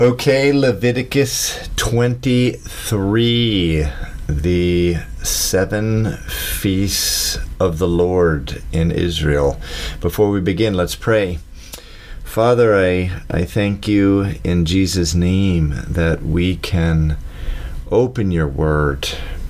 Okay, Leviticus 23, the 7 feasts of the Lord in Israel. Before we begin, let's pray. Father, I thank you in Jesus' name that we can open your word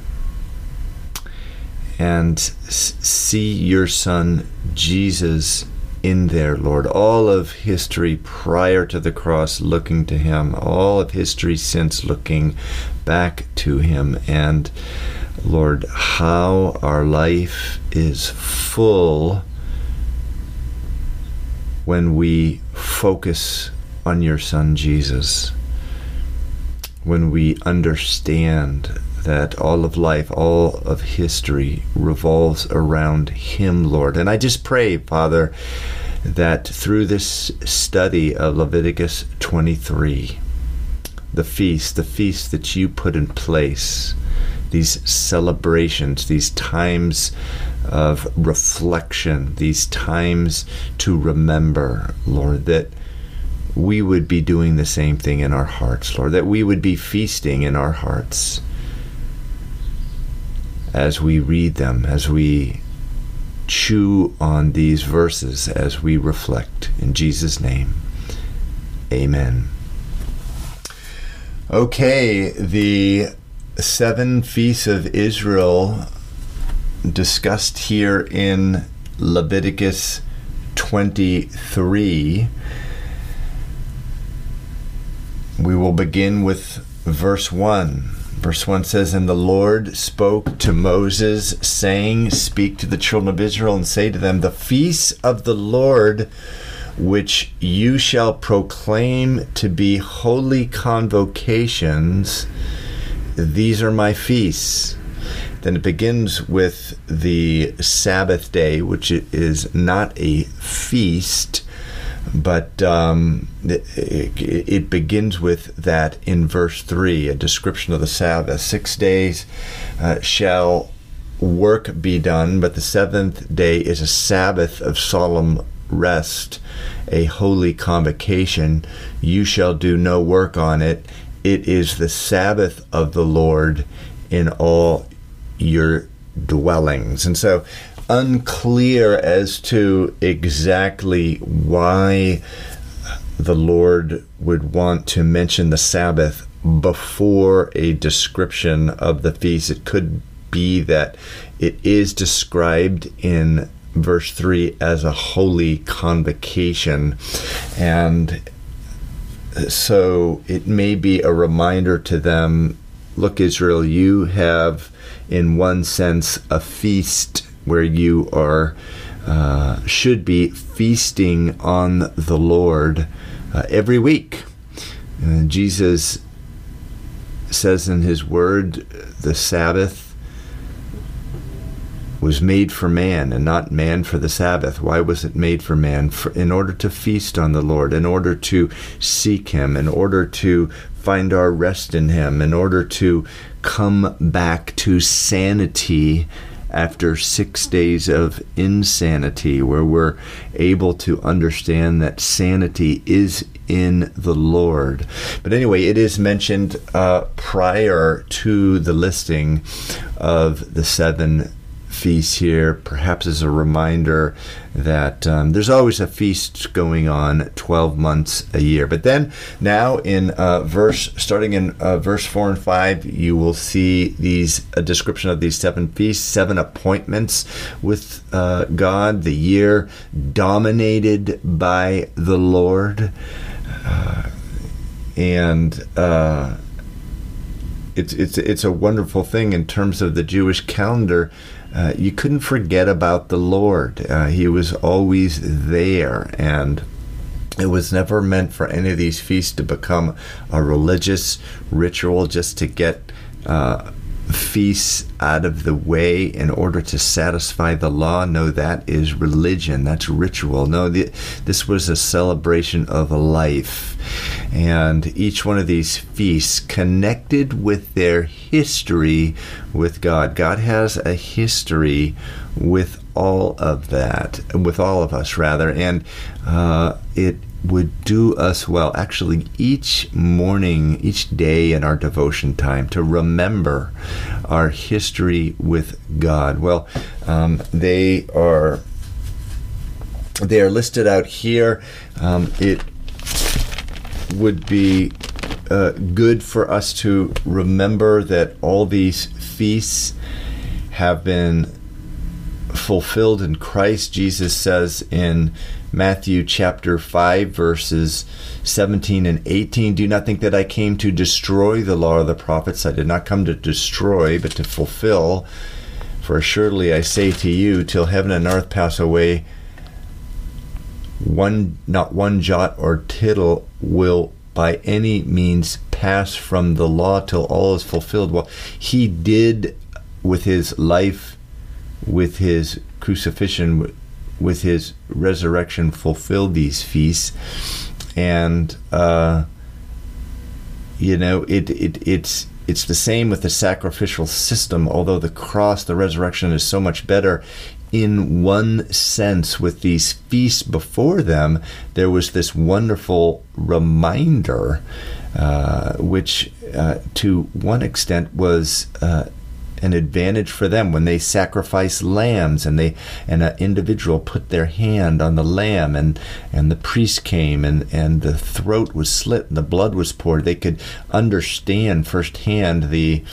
and see your Son, Jesus, in there, Lord. All of history prior to the cross looking to him, all of history since looking back to him. And Lord, how our life is full when we focus on your Son Jesus, when we understand that all of life, all of history revolves around him, Lord. And I just pray, Father, that through this study of Leviticus 23, the feast that you put in place, these celebrations, these times of reflection, these times to remember, Lord, that we would be doing the same thing in our hearts, Lord, that we would be feasting in our hearts as we read them, as we chew on these verses, as we reflect. In Jesus' name, amen. Okay, the 7 feasts of Israel discussed here in Leviticus 23. We will begin with verse 1. Verse 1 says, "And the Lord spoke to Moses, saying, Speak to the children of Israel, and say to them, The feasts of the Lord, which you shall proclaim to be holy convocations, these are my feasts." Then it begins with the Sabbath day, which is not a feast, but it begins with that in verse 3, a description of the Sabbath. 6 days shall work be done, but the 7th day is a Sabbath of solemn rest, a holy convocation. You shall do no work on it. It is the Sabbath of the Lord in all your dwellings. And so, unclear as to exactly why the Lord would want to mention the Sabbath before a description of the feast. It could be that it is described in verse 3 as a holy convocation, and so it may be a reminder to them, look, Israel, you have in one sense a feast where you are should be feasting on the Lord every week. Jesus says in his word, the Sabbath was made for man and not man for the Sabbath. Why was it made for man? In order to feast on the Lord, in order to seek him, in order to find our rest in him, in order to come back to sanity after 6 days of insanity, where we're able to understand that sanity is in the Lord. But anyway, it is mentioned prior to the listing of the 7 feasts here, perhaps as a reminder that there's always a feast going on 12 months a year. But then now in starting in verse 4 and 5, you will see a description of these 7 feasts, 7 appointments with God, the year dominated by the Lord. It's a wonderful thing in terms of the Jewish calendar. You couldn't forget about the Lord. He was always there, and it was never meant for any of these feasts to become a religious ritual just to get feasts out of the way in order to satisfy the law. No, that is religion. That's ritual. No, this was a celebration of life. And each one of these feasts connected with their history with God. God has a history with all of that, with all of us rather, and it would do us well, actually, each morning, each day in our devotion time, to remember our history with God. Well, they are listed out here. It would be good for us to remember that all these feasts have been fulfilled in Christ. Jesus says in Matthew chapter 5, verses 17 and 18, "Do not think that I came to destroy the law or the prophets. I did not come to destroy, but to fulfill. For assuredly I say to you, till heaven and earth pass away, not one jot or tittle will by any means pass from the law till all is fulfilled." Well, he did, with his life, with his crucifixion, with his resurrection, fulfill these feasts. And it's the same with the sacrificial system, although the cross, the resurrection, is so much better. In one sense, with these feasts before them, there was this wonderful reminder, which to one extent was an advantage for them when they sacrificed lambs, and an individual put their hand on the lamb, and the priest came, and the throat was slit and the blood was poured. They could understand firsthand the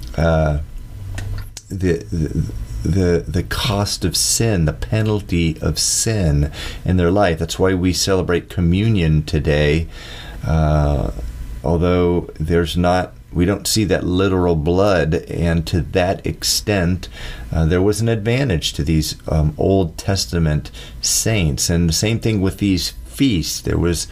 cost of sin, the penalty of sin in their life. That's why we celebrate communion today, although we don't see that literal blood, and to that extent, there was an advantage to these Old Testament saints. And the same thing with these feasts. There was,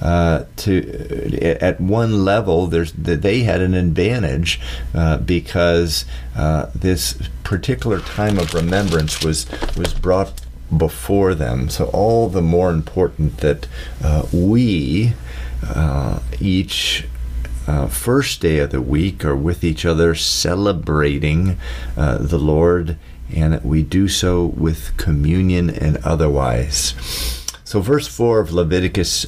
at one level, they had an advantage because this particular time of remembrance was brought before them. So all the more important that we each first day of the week are with each other celebrating the Lord, and that we do so with communion and otherwise. So verse 4 of Leviticus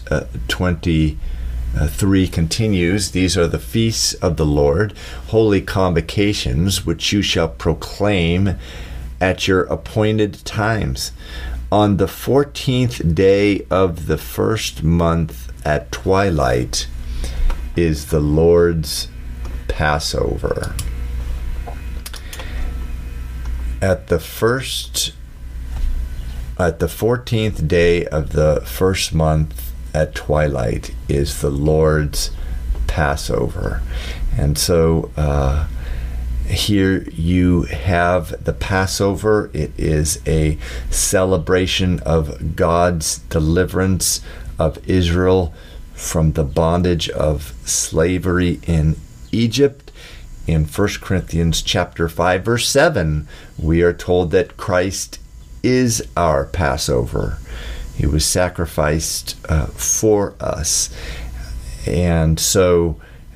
23 continues, "These are the feasts of the Lord, holy convocations, which you shall proclaim at your appointed times. On the 14th day of the first month at twilight is the Lord's Passover." At the 14th day of the first month at twilight is the Lord's Passover. And so here you have the Passover. It is a celebration of God's deliverance of Israel from the bondage of slavery in Egypt. In 1 Corinthians chapter 5, verse 7, we are told that Christ is our Passover. He was sacrificed for us. And so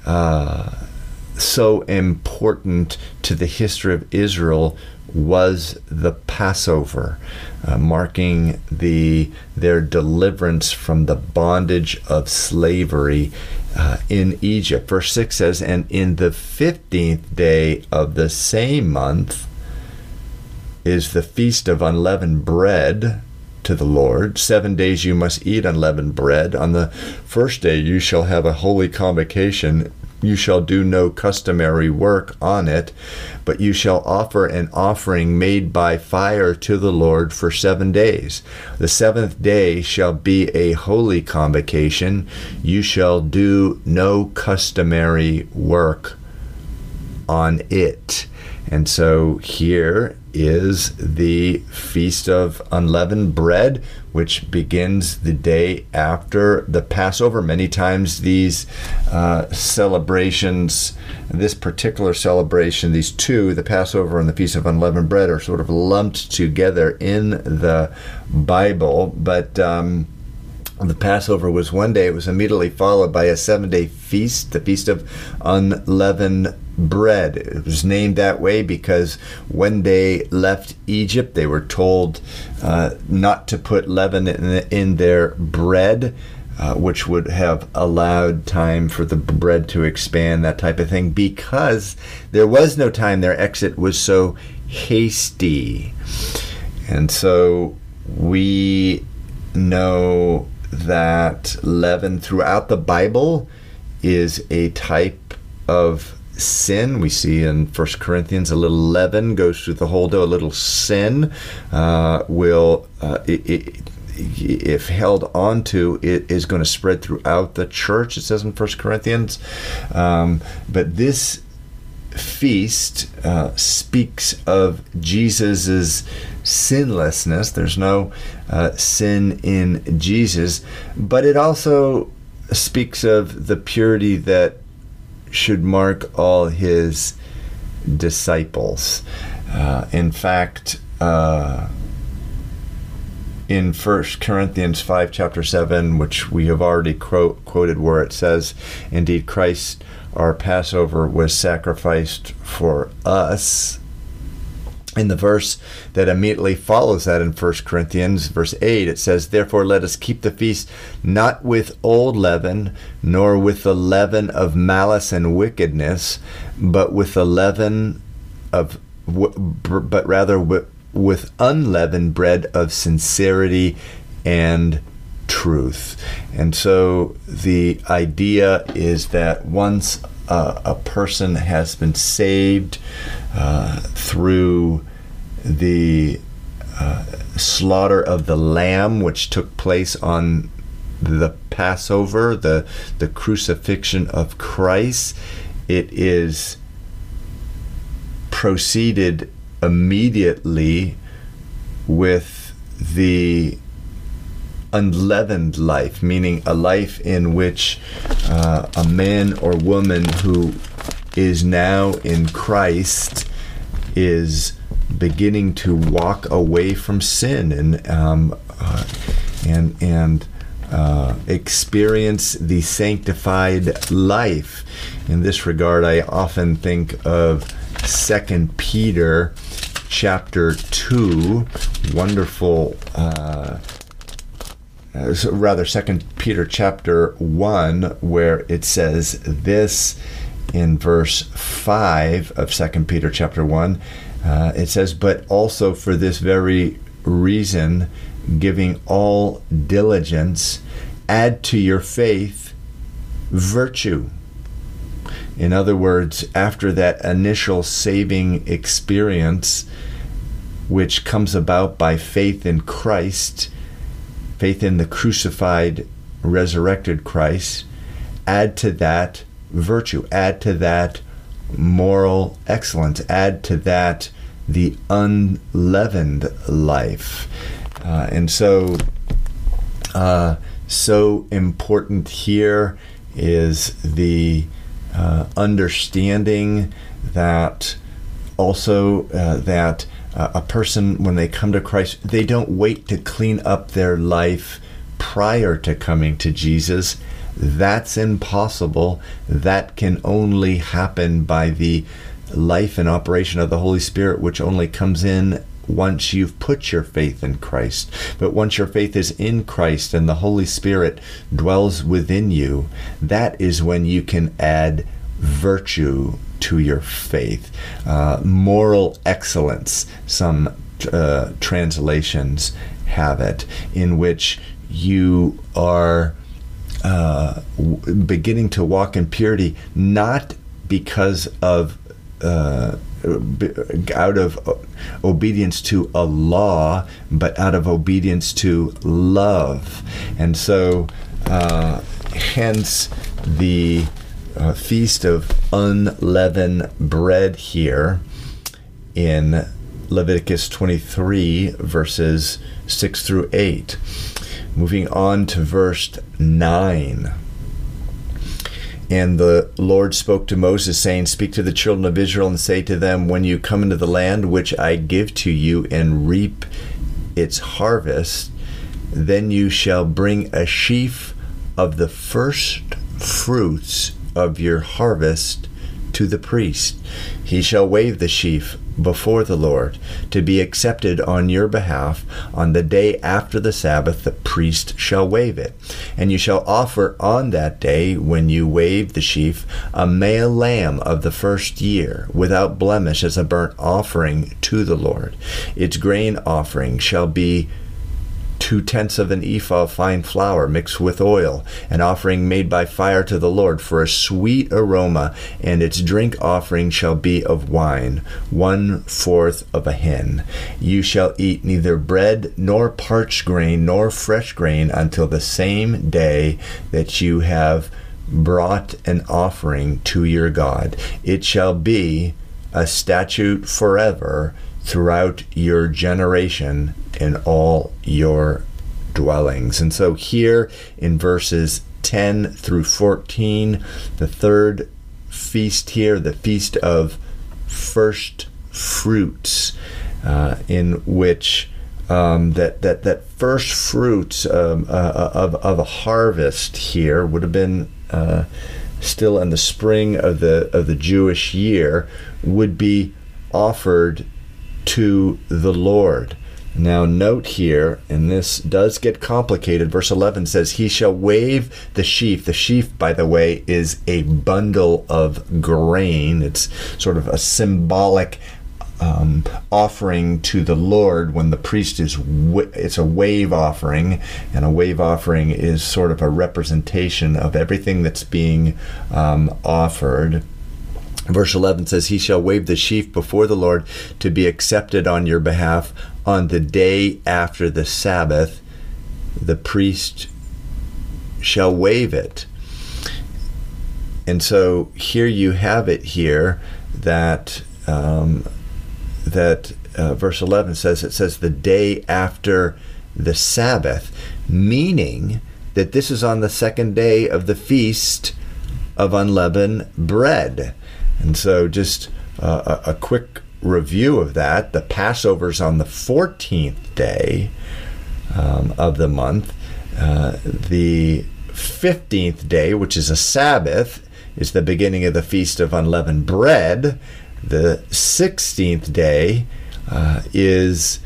important to the history of Israel was the Passover, marking their deliverance from the bondage of slavery in Egypt. Verse 6 says, "And in the 15th day of the same month is the feast of unleavened bread to the Lord. 7 days you must eat unleavened bread. On the first day you shall have a holy convocation. You shall do no customary work on it, but you shall offer an offering made by fire to the Lord for 7 days. The 7th day shall be a holy convocation. You shall do no customary work on it." And so here is the Feast of Unleavened Bread, which begins the day after the Passover. Many times these celebrations, this particular celebration, these two, the Passover and the Feast of Unleavened Bread, are sort of lumped together in the Bible. But the Passover was one day. It was immediately followed by a 7-day feast, the Feast of Unleavened Bread. It was named that way because when they left Egypt, they were told not to put leaven in their bread. which would have allowed time for the bread to expand, that type of thing, because there was no time. Their exit was so hasty. And so we know that leaven throughout the Bible is a type of sin. We see in 1 Corinthians a little leaven goes through the whole dough. A little sin will, if held onto, it is going to spread throughout the church, it says in 1 Corinthians. But this feast speaks of Jesus's sinlessness. There's no sin in Jesus, but it also speaks of the purity that should mark all his disciples. In fact, in 1 Corinthians 5, chapter 7, which we have already quoted, where it says, "Indeed, Christ, our Passover, was sacrificed for us." In the verse that immediately follows that in 1 Corinthians, verse 8, it says, "Therefore let us keep the feast not with old leaven, nor with the leaven of malice and wickedness, but with the leaven of, but rather with unleavened bread of sincerity and truth." And so the idea is that once a person has been saved through the slaughter of the lamb, which took place on the Passover, the crucifixion of Christ, it is proceeded immediately with the unleavened life, meaning a life in which a man or woman who is now in Christ is beginning to walk away from sin and experience the sanctified life. In this regard, I often think of 2 Peter chapter 2, wonderful, rather 2 Peter chapter 1, where it says this in verse 5 of 2 Peter chapter 1. It says, "But also for this very reason, giving all diligence, add to your faith virtue." In other words, after that initial saving experience, which comes about by faith in Christ, faith in the crucified, resurrected Christ, add to that virtue, add to that moral excellence, add to that the unleavened life. And so important here is the understanding that also that a person, when they come to Christ, they don't wait to clean up their life prior to coming to Jesus. That's impossible. That can only happen by the life and operation of the Holy Spirit, which only comes in once you've put your faith in Christ. But once your faith is in Christ and the Holy Spirit dwells within you, that is when you can add virtue to your faith. Moral excellence, some translations have it, in which you are beginning to walk in purity, not because of out of obedience to a law, but out of obedience to love. And so hence the feast of unleavened bread here in Leviticus 23 verses 6 through 8. Moving on to verse 9. "And the Lord spoke to Moses, saying, Speak to the children of Israel and say to them, When you come into the land which I give to you and reap its harvest, then you shall bring a sheaf of the first fruits of your harvest to the priest. He shall wave the sheaf before the Lord to be accepted on your behalf. On the day after the Sabbath, the priest shall wave it. And you shall offer on that day, when you wave the sheaf, a male lamb of the first year, without blemish, as a burnt offering to the Lord. Its grain offering shall be 2/10 of an ephah of fine flour mixed with oil, an offering made by fire to the Lord for a sweet aroma, and its drink offering shall be of wine, 1/4 of a hin. You shall eat neither bread nor parched grain nor fresh grain until the same day that you have brought an offering to your God. It shall be a statute forever throughout your generation in all your dwellings. And so here in verses 10 through 14, the third feast here, the Feast of First Fruits, in which that first fruits of a harvest here would have been still in the spring of the Jewish year, would be offered to the Lord. Now note here, and this does get complicated, verse 11 says, he shall wave the sheaf. The sheaf, by the way, is a bundle of grain. It's sort of a symbolic offering to the Lord when the priest it's a wave offering, and a wave offering is sort of a representation of everything that's being offered. Verse 11 says, he shall wave the sheaf before the Lord to be accepted on your behalf. On the day after the Sabbath, the priest shall wave it. And so here you have it here that verse 11 says, it says the day after the Sabbath, meaning that this is on the second day of the Feast of Unleavened Bread. And so just a quick review of that. The Passover's on the 14th day of the month. The 15th day, which is a Sabbath, is the beginning of the Feast of Unleavened Bread. The 16th day is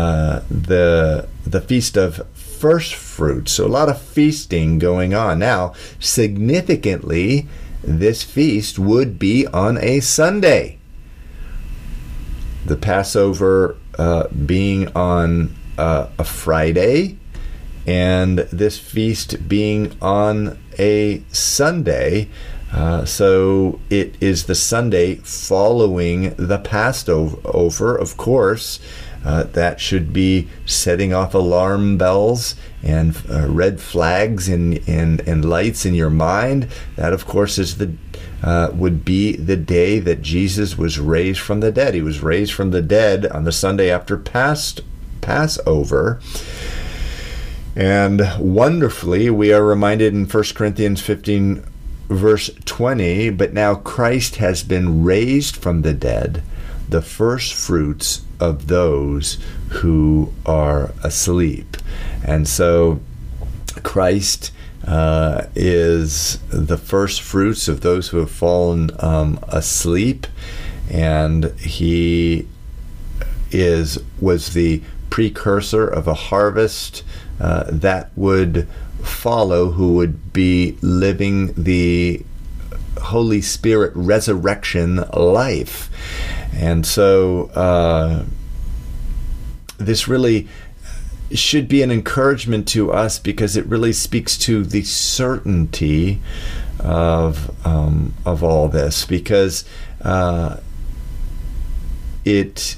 the Feast of First Fruits. So a lot of feasting going on. Now, significantly, this feast would be on a Sunday. The Passover being on a Friday, and this feast being on a Sunday. So it is the Sunday following the Passover, of course. That should be setting off alarm bells and red flags and lights in your mind. That, of course, is would be the day that Jesus was raised from the dead. He was raised from the dead on the Sunday after Passover. And wonderfully, we are reminded in 1 Corinthians 15, verse 20, but now Christ has been raised from the dead, the first fruits of those who are asleep. And so Christ is the first fruits of those who have fallen asleep, and he was the precursor of a harvest that would follow, who would be living the Holy Spirit resurrection life. And so this really should be an encouragement to us, because it really speaks to the certainty of all this, because it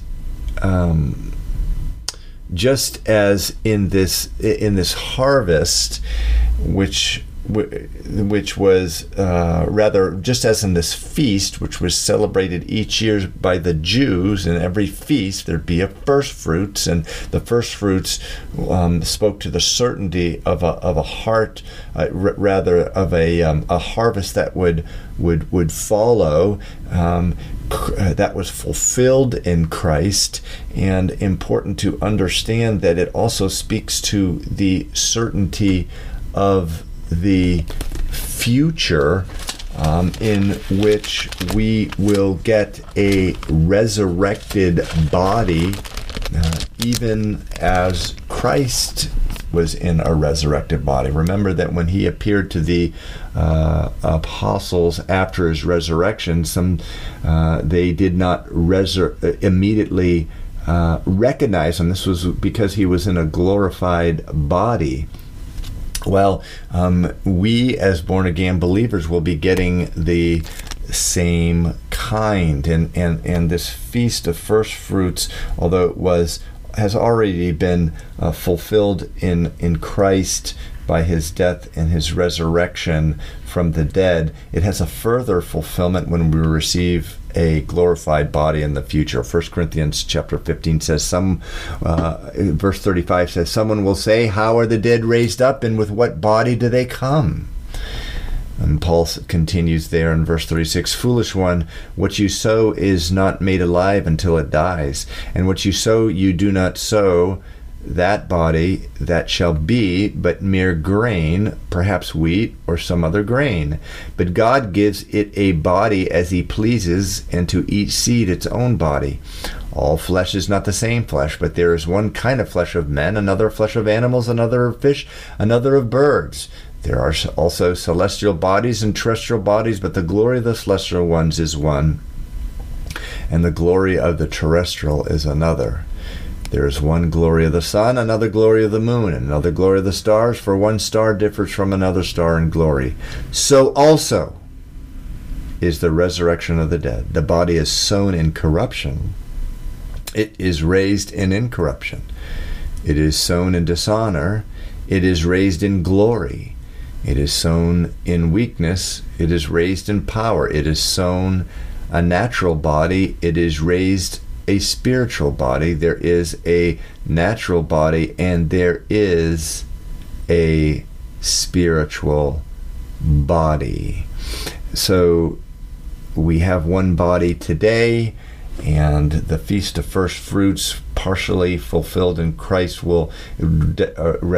just as in this harvest, which was rather just as in this feast, which was celebrated each year by the Jews, and every feast there'd be a first fruits, and the first fruits spoke to the certainty of a heart, rather of a harvest that would follow. That was fulfilled in Christ, and important to understand that it also speaks to the certainty of the future in which we will get a resurrected body, even as Christ was in a resurrected body. Remember that when he appeared to the apostles after his resurrection, they did not immediately recognize him. This was because he was in a glorified body. Well, we as born-again believers will be getting the same kind. And this Feast of First Fruits, although it has already been fulfilled in Christ by his death and his resurrection from the dead, it has a further fulfillment when we receive a glorified body in the future. 1 Corinthians chapter 15 says, verse 35 says, someone will say, how are the dead raised up, and with what body do they come? And Paul continues there in verse 36, foolish one, what you sow is not made alive until it dies. And what you sow, you do not sow that body that shall be, but mere grain, perhaps wheat or some other grain. But God gives it a body as he pleases, and to each seed its own body. All flesh is not the same flesh, but there is one kind of flesh of men, another flesh of animals, another of fish, another of birds. There are also celestial bodies and terrestrial bodies, but the glory of the celestial ones is one, and the glory of the terrestrial is another. There is one glory of the sun, another glory of the moon, and another glory of the stars, for one star differs from another star in glory. So also is the resurrection of the dead. The body is sown in corruption. It is raised in incorruption. It is sown in dishonor. It is raised in glory. It is sown in weakness. It is raised in power. It is sown a natural body. It is raised a spiritual body. There is a natural body, and there is a spiritual body. So we have one body today, and the Feast of First Fruits, partially fulfilled in Christ, will death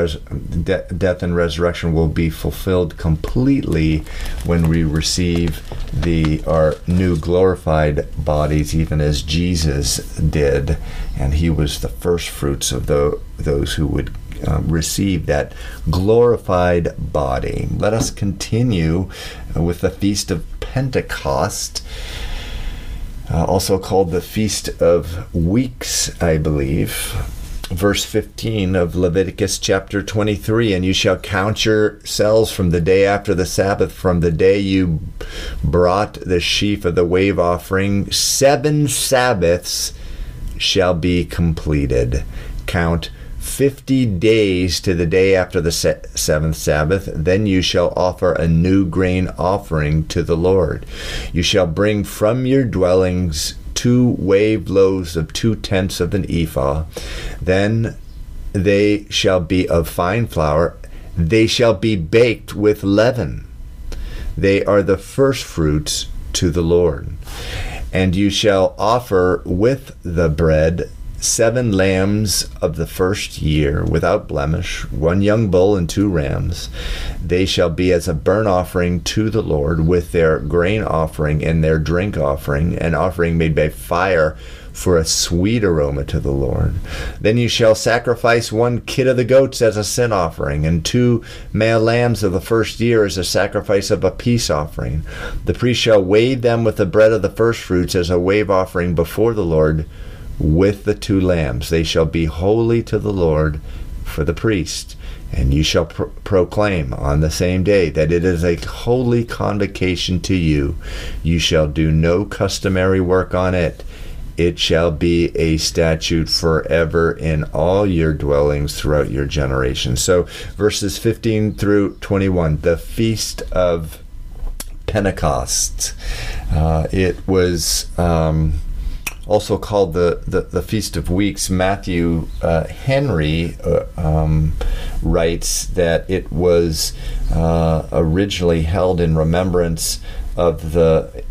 and resurrection will be fulfilled completely when we receive our new glorified bodies, even as Jesus did, and he was the first fruits of those who would receive that glorified body. Let us continue with the Feast of Pentecost, also called the Feast of Weeks, I believe. Verse 15 of Leviticus chapter 23, and you shall count yourselves from the day after the Sabbath, from the day you brought the sheaf of the wave offering. 7 Sabbaths shall be completed. Count 50 days to the day after the 7th Sabbath. Then you shall offer a new grain offering to the Lord. You shall bring from your dwellings 2 waved loaves of 2/10 of an ephah. Then they shall be of fine flour. They shall be baked with leaven. They are the first fruits to the Lord. And you shall offer with the bread 7 lambs of the first year without blemish, 1 young bull and 2 rams. They shall be as a burnt offering to the Lord, with their grain offering and their drink offering, an offering made by fire for a sweet aroma to the Lord. Then you shall sacrifice 1 kid of the goats as a sin offering, and 2 male lambs of the first year as a sacrifice of a peace offering. The priest shall wave them with the bread of the first fruits as a wave offering before the Lord, with the 2 lambs. They shall be holy to the Lord for the priest. And you shall proclaim on the same day that it is a holy convocation to you. You shall do no customary work on it. It shall be a statute forever in all your dwellings throughout your generations. So verses 15 through 21, the Feast of Pentecost. It was also called the Feast of Weeks. Matthew Henry writes that it was originally held in remembrance of the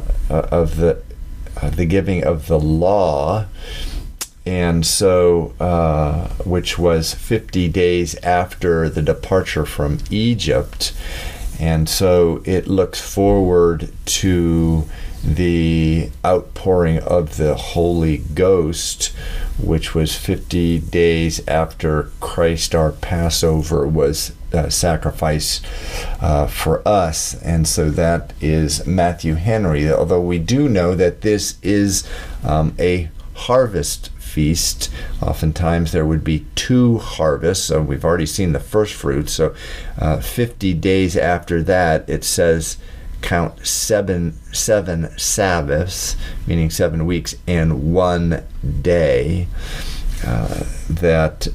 giving of the law, and so which was 50 days after the departure from Egypt. And so it looks forward to the outpouring of the Holy Ghost, which was 50 days after Christ, our Passover, was sacrificed for us. And so that is Matthew Henry, although we do know that this is a harvest feast. Oftentimes there would be two harvests, so we've already seen the first fruit. So 50 days after that, it says count seven Sabbaths, meaning 7 weeks, and 1 day that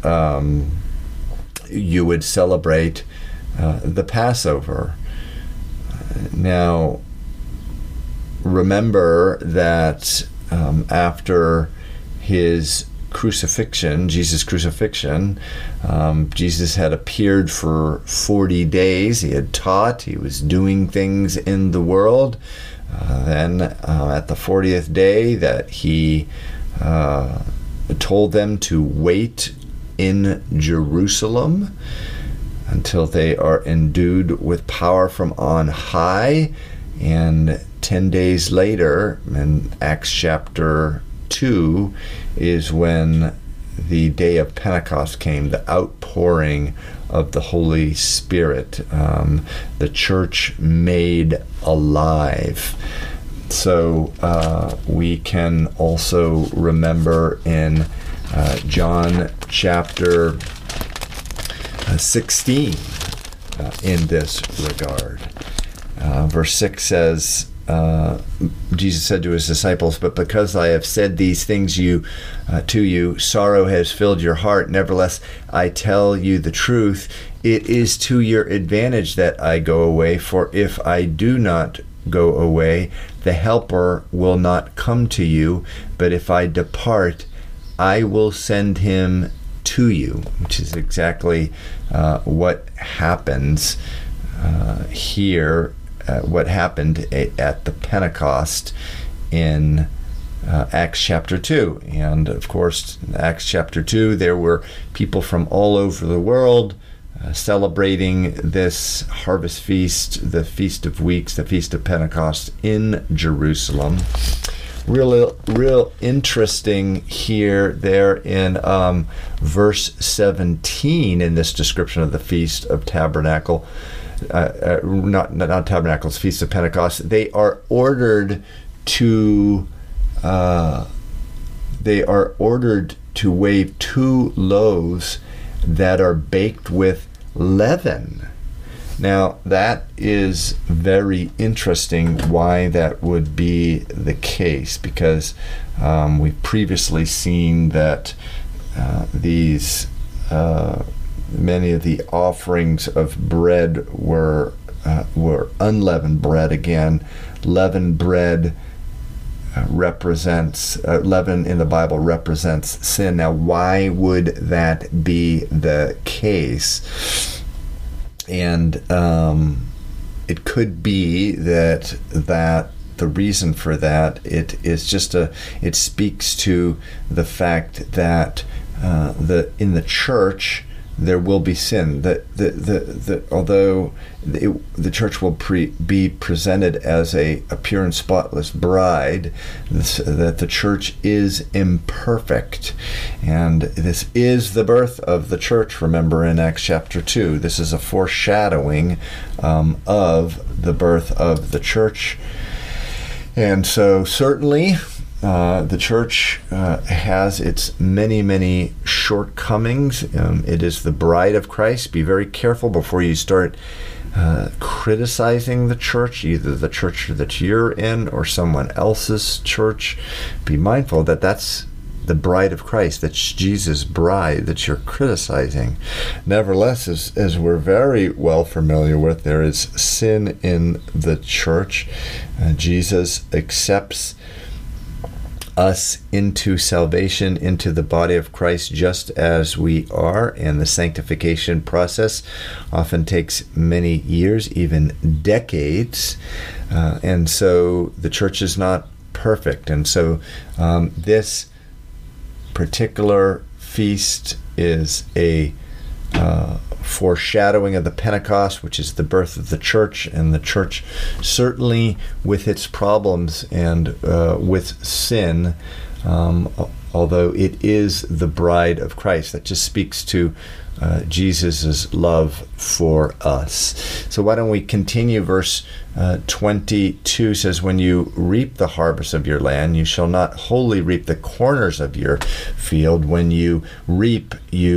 you would celebrate the Passover. Now, remember that after his crucifixion, Jesus' crucifixion, Jesus had appeared for 40 days. He had taught, he was doing things in the world. Then at the 40th day that he told them to wait in Jerusalem until they are endued with power from on high. And 10 days later, in Acts chapter 2, is when the day of Pentecost came, the outpouring of the Holy Spirit, the church made alive. So we can also remember in John chapter 16 in this regard. Verse 6 says, Jesus said to his disciples, "But because I have said these things to you, sorrow has filled your heart. Nevertheless, I tell you the truth. It is to your advantage that I go away. For if I do not go away, the Helper will not come to you. But if I depart, I will send him to you," which is exactly what happens here. What happened at the Pentecost in Acts chapter 2. And of course, in Acts chapter 2, there were people from all over the world celebrating this harvest feast, the Feast of Weeks, the Feast of Pentecost in Jerusalem. Real interesting here, there in verse 17 in this description of the Feast of Tabernacle. Not Tabernacles, Feast of Pentecost. They are ordered to wave 2 loaves that are baked with leaven. Now that is very interesting. Why that would be the case? Because we've previously seen that these. Many of the offerings of bread were unleavened bread. Again, leavened bread represents leaven in the Bible represents sin. Now, why would that be the case? And it could be that the reason for that it speaks to the fact that in the church there will be sin. Although the church will be presented as a pure and spotless bride, that the church is imperfect. And this is the birth of the church, remember, in Acts chapter 2. This is a foreshadowing of the birth of the church. And so certainly the church has its many shortcomings. It is the bride of Christ. Be very careful before you start criticizing the church, either the church that you're in or someone else's church. Be mindful that that's the bride of Christ. That's Jesus' bride that you're criticizing. Nevertheless, as we're very well familiar with, there is sin in the church. Jesus accepts us into salvation, into the body of Christ, just as we are, and the sanctification process often takes many years, even decades, and so the church is not perfect. And so this particular feast is a foreshadowing of the Pentecost, which is the birth of the church, and the church certainly with its problems and with sin, although it is the bride of Christ. That just speaks to Jesus' love for us. So why don't we continue? Verse 22 says, when you reap the harvest of your land, you shall not wholly reap the corners of your field. When you reap,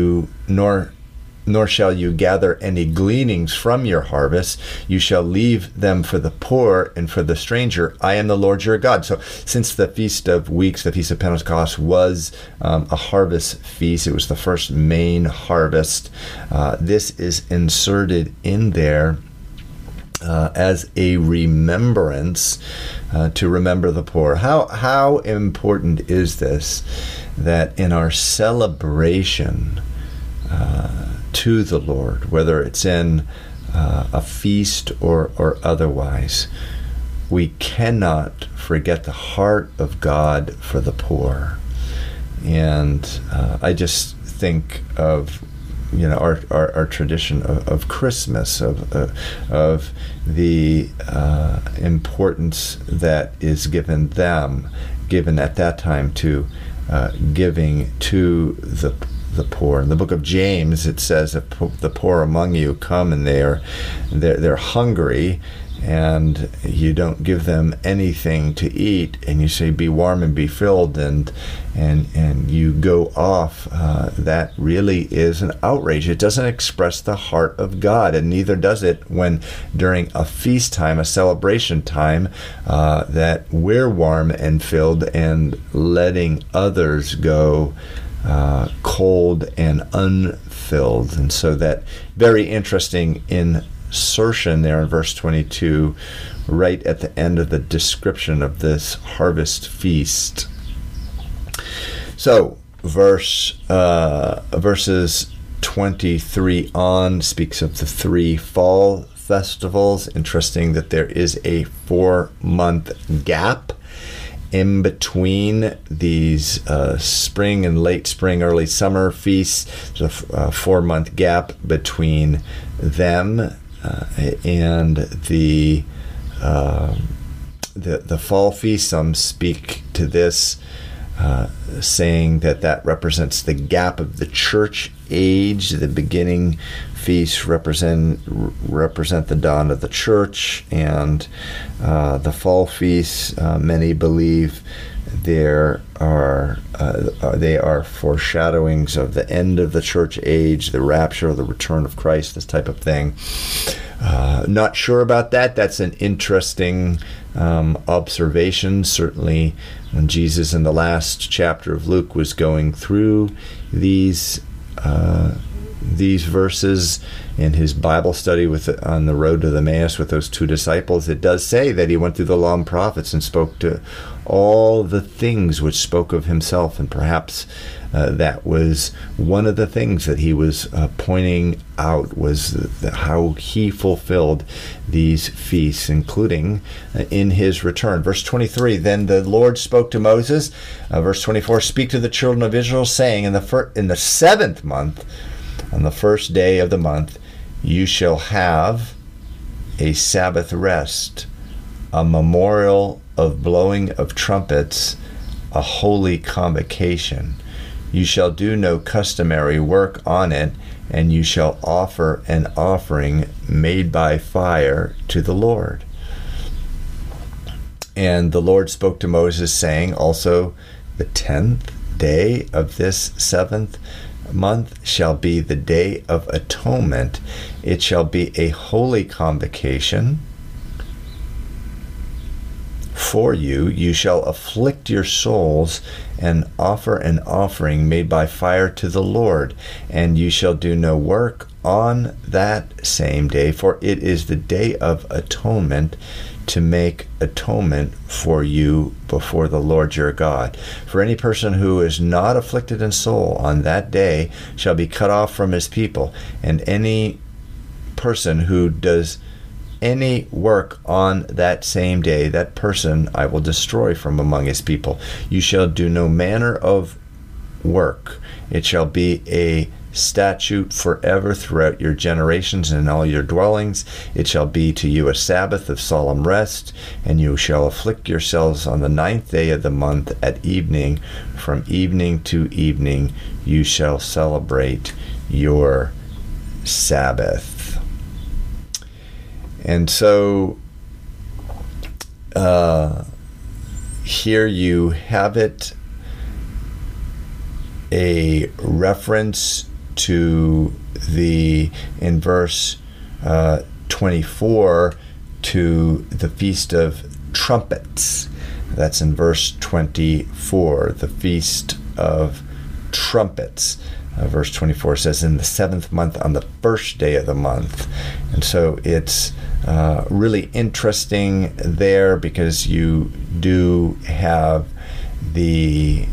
nor shall you gather any gleanings from your harvest. You shall leave them for the poor and for the stranger. I am the Lord your God. So since the Feast of Weeks, the Feast of Pentecost, was a harvest feast, it was the first main harvest, this is inserted in there as a remembrance, to remember the poor. How important is this, that in our celebration to the Lord, whether it's in a feast or otherwise, we cannot forget the heart of God for the poor. And I just think of our tradition of Christmas, of the importance that is given at that time to giving to the poor. In the book of James, it says, if the poor among you come and they're hungry, and you don't give them anything to eat, and you say, be warm and be filled, and you go off, that really is an outrage. It doesn't express the heart of God, and neither does it when during a feast time, a celebration time, that we're warm and filled and letting others go cold and unfilled. And so that very interesting insertion there in verse 22, right at the end of the description of this harvest feast. So verses 23 on speaks of the 3 fall festivals. Interesting that there is a 4-month gap in between these spring and late spring, early summer feasts. There's a 4-month gap between them and the fall feast. Some speak to this, saying that represents the gap of the church age. The beginning feasts represent the dawn of the church, and the fall feasts, many believe they are foreshadowings of the end of the church age, the rapture, the return of Christ, this type of thing. Not sure about that. That's an interesting observation. Certainly when Jesus in the last chapter of Luke was going through these verses in his Bible study on the road to Emmaus with those 2 disciples, it does say that he went through the law and prophets and spoke to all the things which spoke of himself, and perhaps that was one of the things that he was pointing out, was how he fulfilled these feasts, including in his return. Verse 23, then the Lord spoke to Moses. Verse 24, speak to the children of Israel, saying, in the 7th month, on the first day of the month, you shall have a Sabbath rest, a memorial of blowing of trumpets, a holy convocation. You shall do no customary work on it, and you shall offer an offering made by fire to the Lord. And the Lord spoke to Moses, saying, also the 10th day of this 7th month shall be the day of atonement. It shall be a holy convocation for you. You shall afflict your souls and offer an offering made by fire to the Lord. And you shall do no work on that same day, for it is the day of atonement, to make atonement for you before the Lord your God. For any person who is not afflicted in soul on that day shall be cut off from his people, and any person who does any work on that same day, that person I will destroy from among his people. You shall do no manner of work. It shall be a statute forever throughout your generations and in all your dwellings. It shall be to you a Sabbath of solemn rest, and you shall afflict yourselves on the 9th day of the month at evening. From evening to evening you shall celebrate your Sabbath. And so here you have it, a reference to in verse 24, to the Feast of Trumpets. That's in verse 24, the Feast of Trumpets. Verse 24 says, in the 7th month, on the 1st day of the month. And so it's really interesting there, because you do have the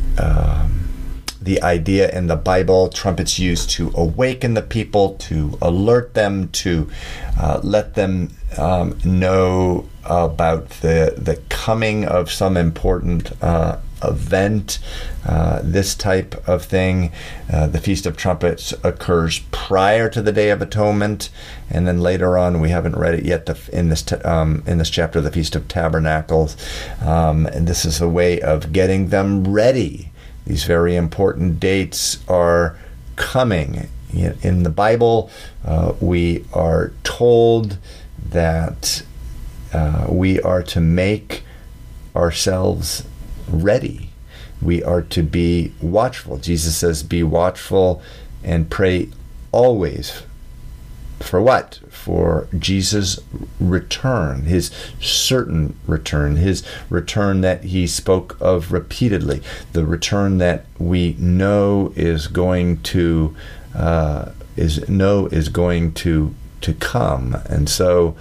idea in the Bible, trumpets used to awaken the people, to alert them, to let them know about the coming of some important event, this type of thing. The Feast of Trumpets occurs prior to the Day of Atonement, and then later on, we haven't read it yet, in this chapter, the Feast of Tabernacles, and this is a way of getting them ready. These very important dates are coming. In the Bible, we are told that we are to make ourselves ready. We are to be watchful. Jesus says, be watchful and pray always. For what? For Jesus' return, his certain return, his return that he spoke of repeatedly, the return that we know is going to come. And so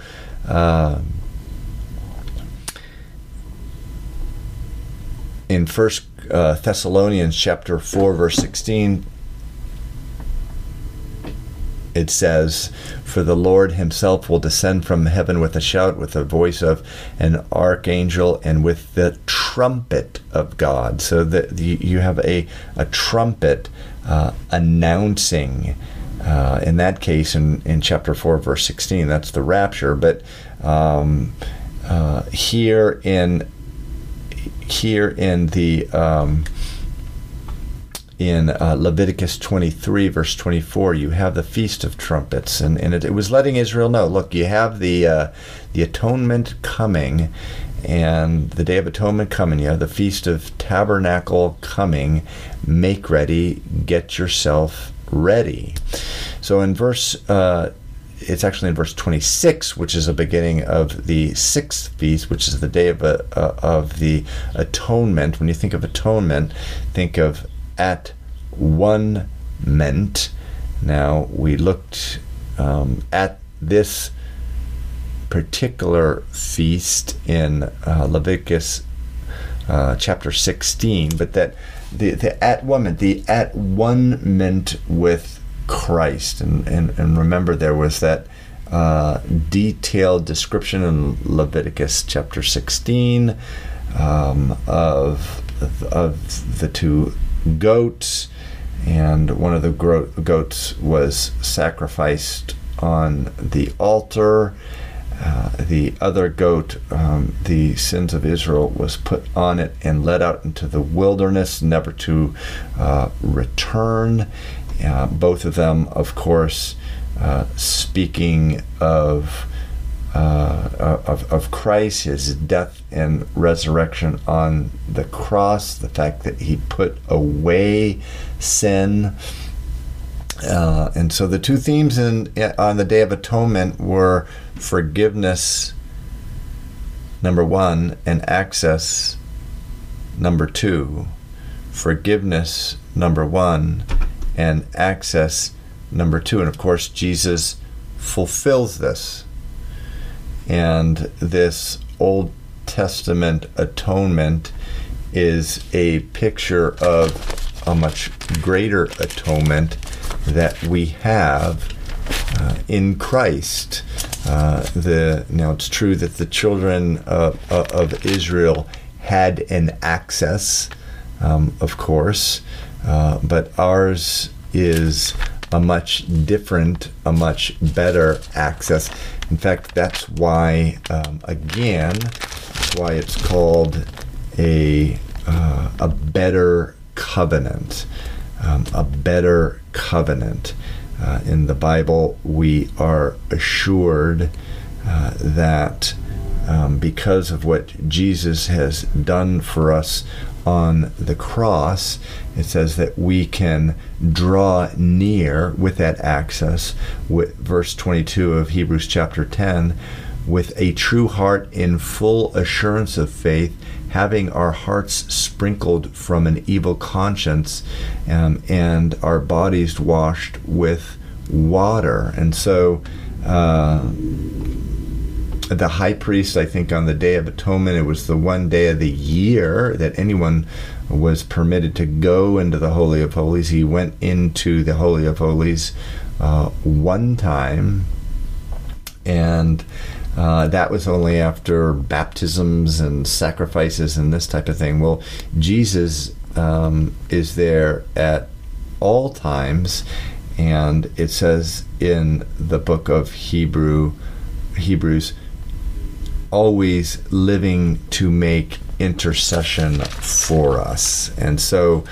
in 1 Thessalonians chapter 4, verse 16, it says, for the Lord himself will descend from heaven with a shout, with the voice of an archangel, and with the trumpet of God. So that you have a trumpet announcing, in that case, in chapter 4, verse 16, that's the rapture. But here in Leviticus 23, verse 24, you have the Feast of Trumpets, and it was letting Israel know, look, you have the Atonement coming, and the Day of Atonement coming. You have the Feast of Tabernacle coming. Make ready. Get yourself ready. So in it's actually in verse 26, which is the beginning of the 6th feast, which is the Day of the Atonement. When you think of atonement, think of at-one-ment. Now, we looked at this particular feast in Leviticus chapter 16, but that the at-one-ment with Christ, and remember, there was that detailed description in Leviticus chapter 16 of the two goats, and one of the goats was sacrificed on the altar. The other goat, the sins of Israel, was put on it and led out into the wilderness, never to return. Both of them, of course, speaking of Christ, his death and resurrection on the cross, the fact that he put away sin. And so the two themes on the Day of Atonement were forgiveness, number one, and access, number two. Forgiveness, number one, and access, number two. And of course, Jesus fulfills this. And this Old Testament atonement is a picture of a much greater atonement that we have in Christ. Now, it's true that the children of Israel had an access, of course, but ours is a much different, a much better access. In fact, that's why, again, that's why it's called a better covenant. A better covenant. In the Bible, we are assured that because of what Jesus has done for us on the cross, it says that we can draw near with that access, with verse 22 of Hebrews chapter 10, with a true heart in full assurance of faith, having our hearts sprinkled from an evil conscience, and our bodies washed with water. And so the high priest, I think on the Day of Atonement, it was the one day of the year that anyone was permitted to go into the Holy of Holies. He went into the Holy of Holies one time, and that was only after baptisms and sacrifices and this type of thing. Well, Jesus is there at all times, and it says in the book of Hebrews, always living to make intercession for us. And so,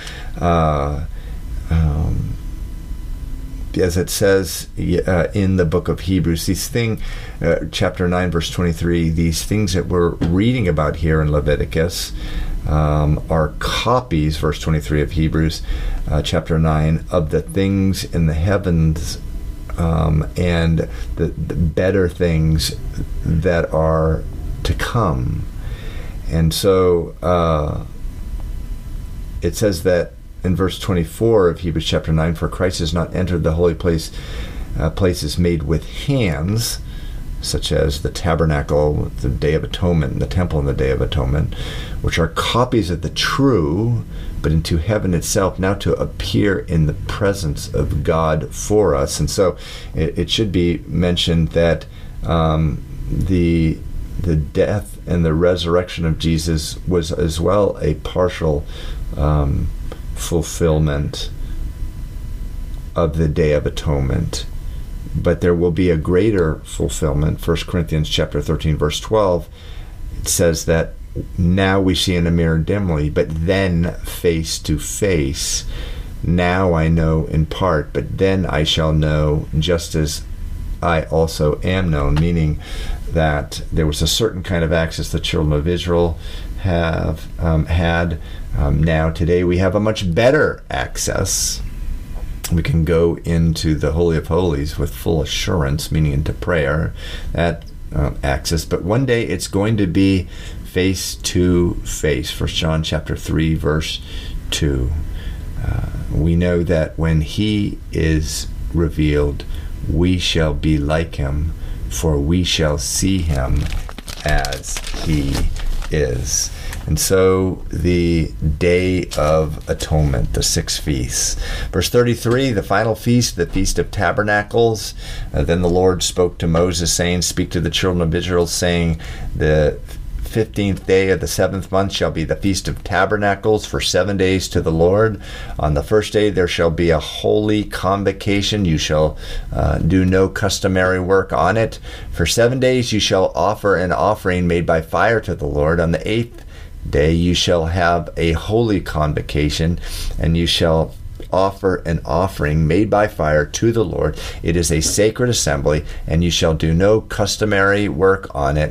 as it says in the book of Hebrews, chapter 9, verse 23, these things that we're reading about here in Leviticus are copies, verse 23 of Hebrews chapter 9, of the things in the heavens and the better things that are to come. And so it says that in verse 24 of Hebrews chapter 9, for Christ has not entered the holy place, places made with hands, such as the tabernacle, the Day of Atonement, the temple and the Day of Atonement, which are copies of the true, but into heaven itself, now to appear in the presence of God for us. And so it should be mentioned that the death and the resurrection of Jesus was as well a partial fulfillment of the Day of Atonement. But there will be a greater fulfillment. 1 Corinthians chapter 13, verse 12, it says that now we see in a mirror dimly, but then face to face. Now I know in part, but then I shall know just as I also am known, meaning that there was a certain kind of access the children of Israel have had. Now today we have a much better access. We can go into the Holy of Holies with full assurance, meaning into prayer, that access. But one day it's going to be face to face. 1 John chapter 3, verse 2. We know that when he is revealed, we shall be like him, for we shall see him as he is. And so the Day of Atonement, the 6 feasts. Verse 33, the final feast, the Feast of Tabernacles. Then the Lord spoke to Moses, saying, speak to the children of Israel, saying, the 15th day of the 7th month shall be the Feast of Tabernacles for 7 days to the Lord. On the first day there shall be a holy convocation. You shall do no customary work on it. For 7 days you shall offer an offering made by fire to the Lord. On the 8th day you shall have a holy convocation, and you shall offer an offering made by fire to the Lord. It is a sacred assembly, and you shall do no customary work on it.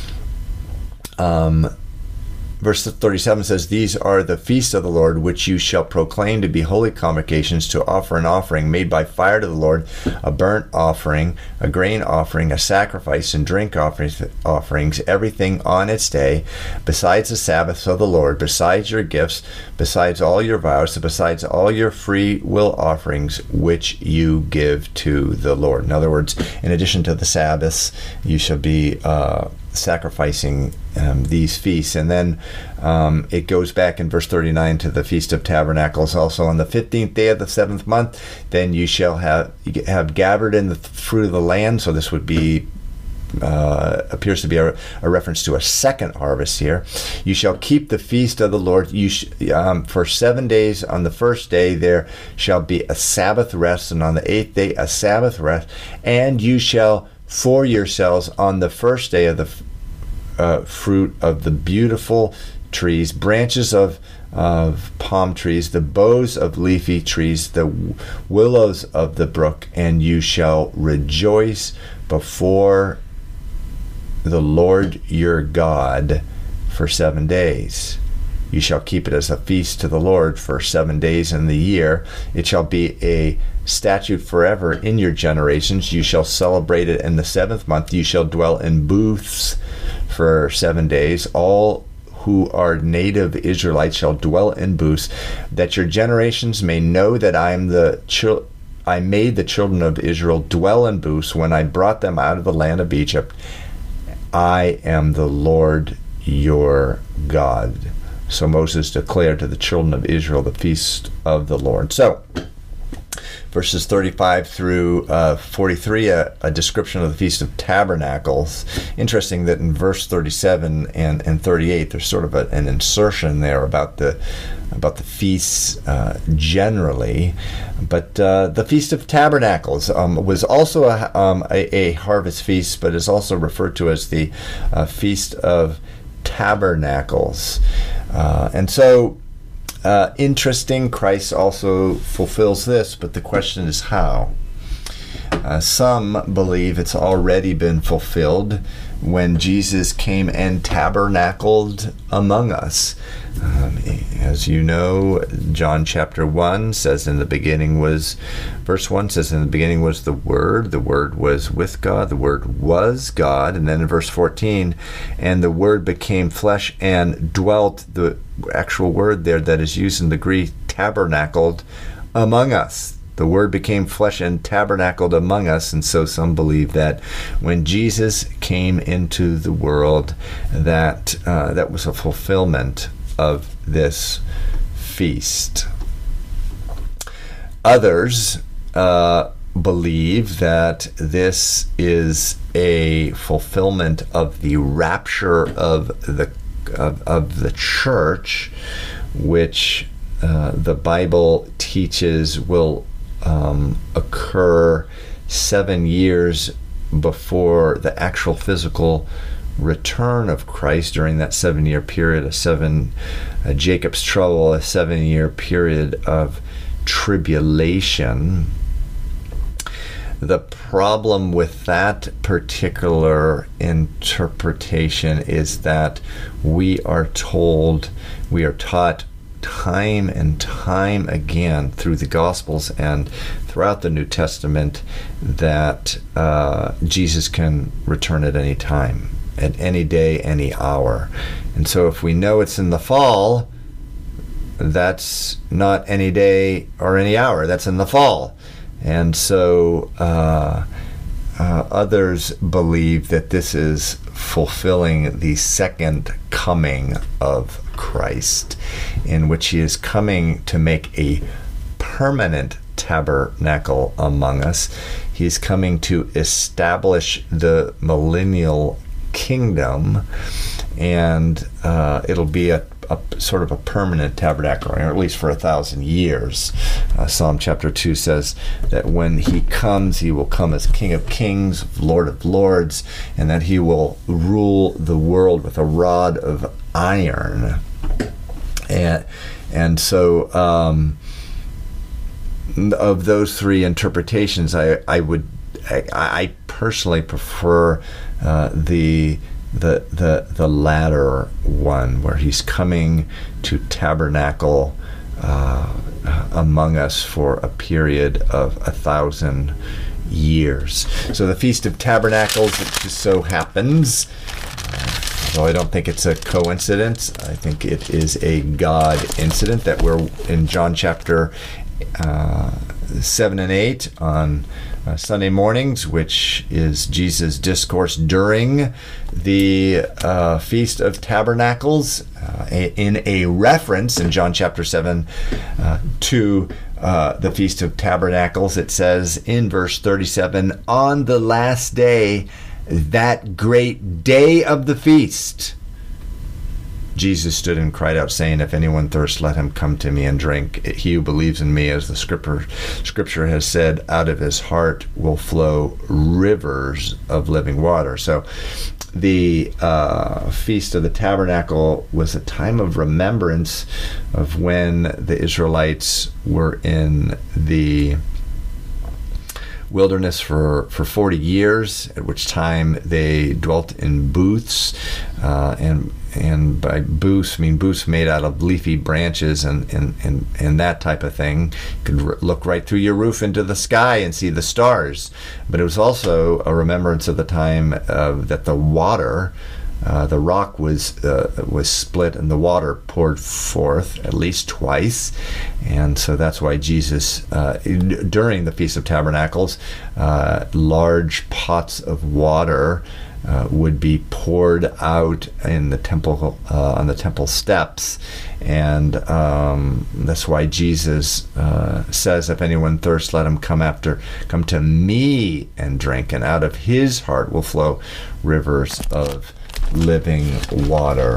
Verse 37 says, these are the feasts of the Lord, which you shall proclaim to be holy convocations, to offer an offering made by fire to the Lord, a burnt offering, a grain offering, a sacrifice, and drink offerings, everything on its day, besides the Sabbaths of the Lord, besides your gifts, besides all your vows, besides all your free will offerings, which you give to the Lord. In other words, in addition to the Sabbaths, you shall be sacrificing these feasts. And then it goes back in verse 39 to the Feast of Tabernacles. Also on the 15th day of the 7th month, then you shall have gathered in the fruit of the land. So this would be appears to be a reference to a second harvest here. You shall keep the feast of the Lord for 7 days. On the first day there shall be a Sabbath rest, and on the 8th day a Sabbath rest. And you shall for yourselves on the first day of the fruit of the beautiful trees, branches of palm trees, the boughs of leafy trees, the willows of the brook, and you shall rejoice before the Lord your God for 7 days. You shall keep it as a feast to the Lord for 7 days in the year. It shall be a statute forever in your generations. You shall celebrate it in the 7th month. You shall dwell in booths for 7 days. All who are native Israelites shall dwell in booths, that your generations may know that I made the children of Israel dwell in booths when I brought them out of the land of Egypt. I am the Lord your God. So Moses declared to the children of Israel the feast of the Lord. So, verses 35 through 43, a description of the Feast of Tabernacles. Interesting that in verse 37 and 38, there's sort of an insertion there about the feasts generally. But the Feast of Tabernacles was also a harvest feast, but is also referred to as the Feast of Tabernacles. And so, interesting, Christ also fulfills this, but the question is how. Some believe it's already been fulfilled when Jesus came and tabernacled among us. As you know, John chapter 1 says verse 1 says, in the beginning was the Word was with God, the Word was God. And then in verse 14, and the Word became flesh and dwelt, the actual word there that is used in the Greek, tabernacled among us. The Word became flesh and tabernacled among us. And so some believe that when Jesus came into the world, that was a fulfillment of this feast. Others believe that this is a fulfillment of the rapture of the church, which the Bible teaches will occur 7 years before the actual physical return of Christ. During that 7-year period, Jacob's trouble, a 7-year period of tribulation. The problem with that particular interpretation is that we are taught time and time again through the Gospels and throughout the New Testament that Jesus can return at any time, at any day, any hour. And so if we know it's in the fall, that's not any day or any hour, that's in the fall. And so others believe that this is fulfilling the second coming of Christ, in which he is coming to make a permanent tabernacle among us. He's coming to establish the millennial kingdom, and it'll be a sort of a permanent tabernacle, or at least for 1,000 years. Psalm chapter 2 says that when he comes, he will come as King of Kings, Lord of Lords, and that he will rule the world with a rod of iron. And so of those three interpretations, I personally prefer the latter one, where he's coming to tabernacle among us for a period of 1,000 years. So the Feast of Tabernacles, it just so happens, although I don't think it's a coincidence, I think it is a God incident, that we're in John chapter 7 and 8 on Sunday mornings, which is Jesus' discourse during the Feast of Tabernacles, in a reference in John chapter 7 to the Feast of Tabernacles. It says in verse 37, on the last day that great day of the feast, Jesus stood and cried out, saying, if anyone thirsts, let him come to me and drink. He who believes in me, as the scripture has said, out of his heart will flow rivers of living water. So the Feast of the Tabernacle was a time of remembrance of when the Israelites were in the wilderness for 40 years, at which time they dwelt in booths, and by booths, I mean booths made out of leafy branches and that type of thing. You could look right through your roof into the sky and see the stars. But it was also a remembrance of the time that the water, the rock was split and the water poured forth at least twice. And so that's why Jesus, during the Feast of Tabernacles, large pots of water would be poured out in the temple, on the temple steps. And that's why Jesus says, if anyone thirsts, let him come to me and drink, and out of his heart will flow rivers of living water.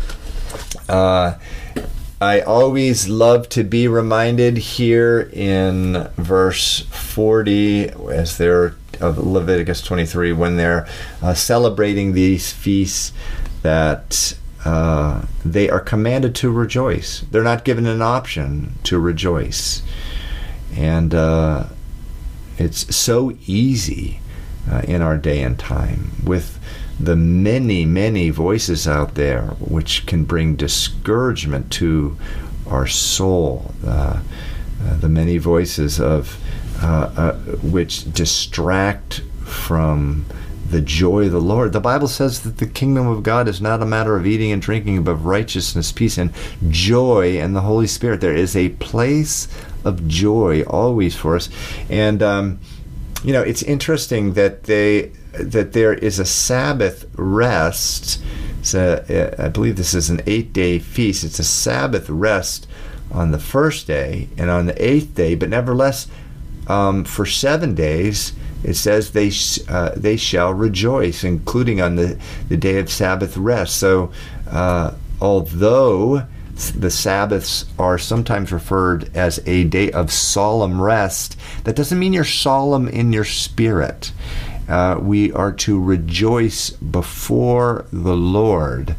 I always love to be reminded here in verse 40, as they're of Leviticus 23, when they're celebrating these feasts, that they are commanded to rejoice. They're not given an option to rejoice. And it's so easy in our day and time, with the many, many voices out there which can bring discouragement to our soul. The many voices of which distract from the joy of the Lord. The Bible says that the kingdom of God is not a matter of eating and drinking, but of righteousness, peace, and joy in the Holy Spirit. There is a place of joy always for us. And it's interesting that there is a Sabbath rest. So I believe this is an 8-day feast. It's a Sabbath rest on the first day and on the 8th day, but nevertheless, for 7 days, it says they shall rejoice, including on the day of Sabbath rest. So although the Sabbaths are sometimes referred as a day of solemn rest, that doesn't mean you're solemn in your spirit. We are to rejoice before the Lord.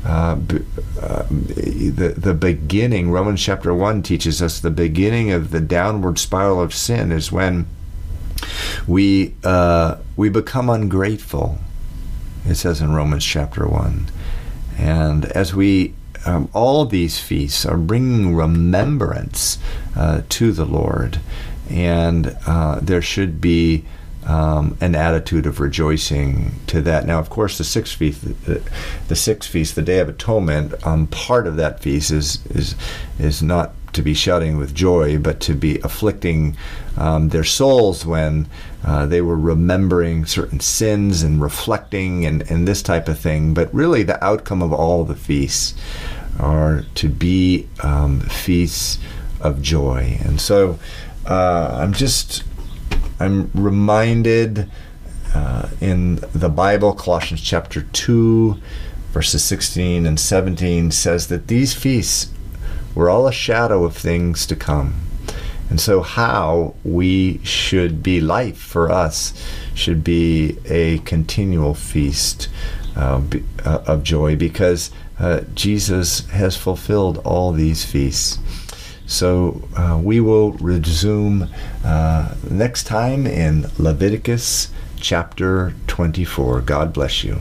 The beginning, Romans chapter 1 teaches us the beginning of the downward spiral of sin is when we become ungrateful. It says in Romans chapter 1. And as we all these feasts are bringing remembrance to the Lord, and there should be an attitude of rejoicing to that. Now, of course, the sixth feast, the Day of Atonement, part of that feast is not to be shouting with joy, but to be afflicting their souls when they were remembering certain sins and reflecting and this type of thing. But really, the outcome of all the feasts are to be feasts of joy. And so I'm reminded in the Bible, Colossians chapter 2, verses 16 and 17 says that these feasts were all a shadow of things to come. And so how we should be, life for us should be a continual feast of joy, because Jesus has fulfilled all these feasts. So we will resume next time in Leviticus chapter 24. God bless you.